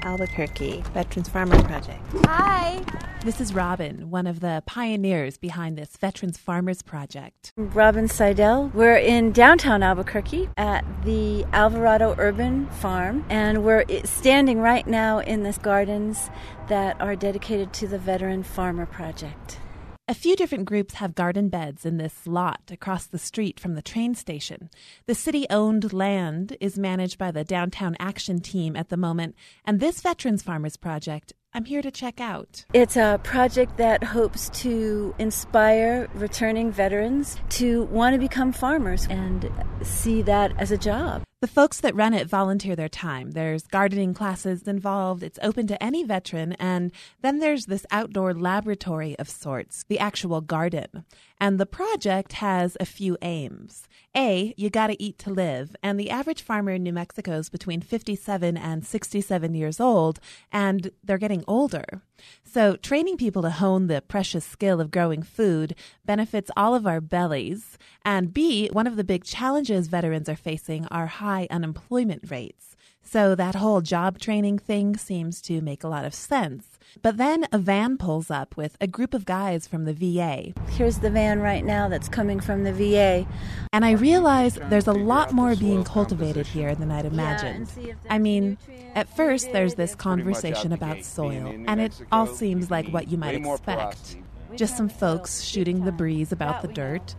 Albuquerque Veterans Farmer Project. Hi. This is Robin, one of the pioneers behind this Veterans Farmers Project. Robin Seidel. We're in downtown Albuquerque at the Alvarado Urban Farm, and we're standing right now in the gardens that are dedicated to the Veteran Farmer Project. A few different groups have garden beds in this lot across the street from the train station. The city-owned land is managed by the Downtown Action Team at the moment, and this Veterans Farmers Project I'm here to check out. It's a project that hopes to inspire returning veterans to want to become farmers and see that as a job. The folks that run it volunteer their time. There's gardening classes involved. It's open to any veteran. And then there's this outdoor laboratory of sorts, the actual garden. And the project has a few aims. A, you got to eat to live. And the average farmer in New Mexico is between 57 and 67 years old, and they're getting older. So training people to hone the precious skill of growing food benefits all of our bellies. And B, one of the big challenges veterans are facing are high unemployment rates. So that whole job training thing seems to make a lot of sense. But then a van pulls up with a group of guys from the VA. Here's the van right now that's coming from the VA. And I realize there's a lot more being cultivated here than I'd imagined. I mean, at first there's this conversation about soil, and it all seems like what you might expect. Just some folks shooting the breeze about the dirt.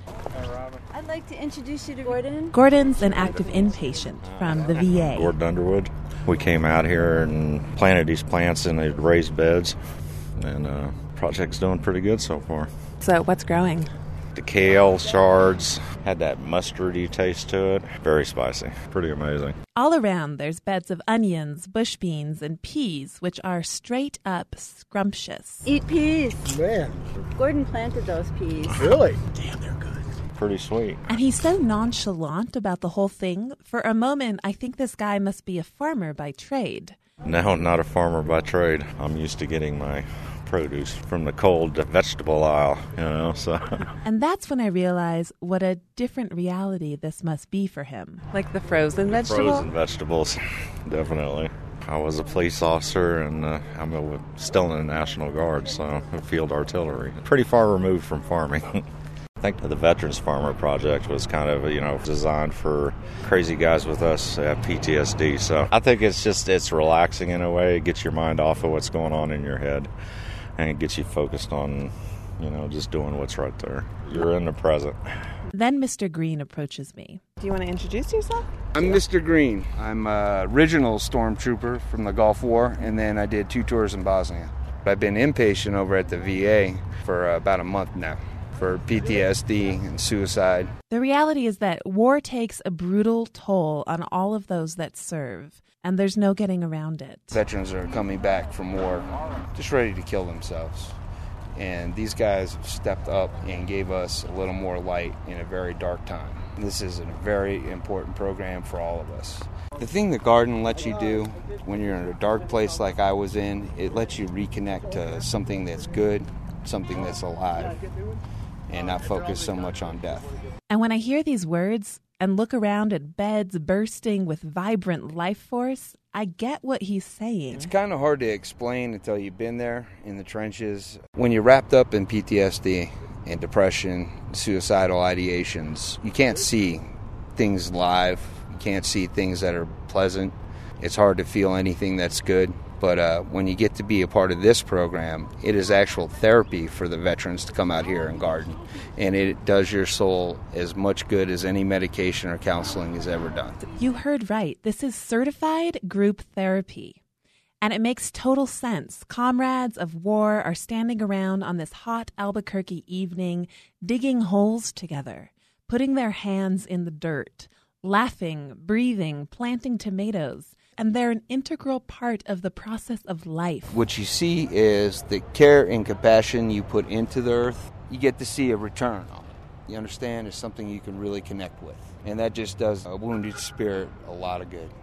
I'd like to introduce you to Gordon. Gordon's an active inpatient from the VA. Gordon Underwood. We came out here and planted these plants in the raised beds, and the project's doing pretty good so far. So what's growing? The kale shards had that mustardy taste to it. Very spicy. Pretty amazing. All around, there's beds of onions, bush beans, and peas, which are straight up scrumptious. Eat peas. Man. Gordon planted those peas. Really? Damn, they're good. Pretty sweet. And he's so nonchalant about the whole thing. For a moment, I think this guy must be a farmer by trade. No, not a farmer by trade. I'm used to getting my produce from the cold vegetable aisle, so. And that's when I realize what a different reality this must be for him. Like the frozen vegetable? Frozen vegetables, definitely. I was a police officer, and I'm still in the National Guard, so field artillery. Pretty far removed from farming. I think the Veterans Farmer Project was kind of, designed for crazy guys with us who have PTSD. So I think it's relaxing in a way. It gets your mind off of what's going on in your head, and it gets you focused on, just doing what's right there. You're in the present. Then Mr. Green approaches me. Do you want to introduce yourself? I'm Mr. Green. I'm an original stormtrooper from the Gulf War, and then I did 2 tours in Bosnia. I've been inpatient over at the VA for about a month now for PTSD and suicide. The reality is that war takes a brutal toll on all of those that serve, and there's no getting around it. Veterans are coming back from war just ready to kill themselves. And these guys have stepped up and gave us a little more light in a very dark time. This is a very important program for all of us. The thing the garden lets you do when you're in a dark place like I was in, it lets you reconnect to something that's good, something that's alive, and not focus so much on death. And when I hear these words and look around at beds bursting with vibrant life force, I get what he's saying. It's kind of hard to explain until you've been there in the trenches. When you're wrapped up in PTSD and depression, suicidal ideations, you can't see things live. You can't see things that are pleasant. It's hard to feel anything that's good. But when you get to be a part of this program, it is actual therapy for the veterans to come out here and garden. And it does your soul as much good as any medication or counseling has ever done. You heard right. This is certified group therapy. And it makes total sense. Comrades of war are standing around on this hot Albuquerque evening, digging holes together, putting their hands in the dirt, laughing, breathing, planting tomatoes. And they're an integral part of the process of life. What you see is the care and compassion you put into the earth, you get to see a return on it. You understand? It's something you can really connect with. And that just does a wounded spirit a lot of good.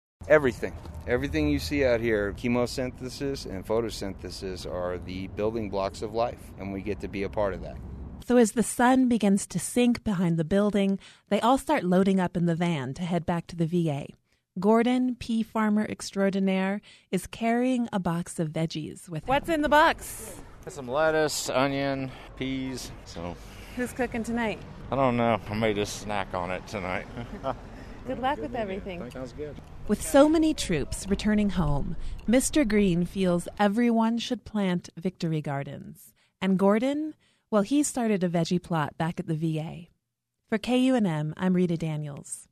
Everything you see out here, chemosynthesis and photosynthesis are the building blocks of life, and we get to be a part of that. So as the sun begins to sink behind the building, they all start loading up in the van to head back to the VA. Gordon, pea farmer extraordinaire, is carrying a box of veggies with him. What's in the box? Some lettuce, onion, peas. So Who's cooking tonight? I don't know. I may just snack on it tonight. Good luck with everything. Sounds good. With so many troops returning home, Mr. Green feels everyone should plant victory gardens. And Gordon, well, he started a veggie plot back at the VA. For KUNM, I'm Rita Daniels.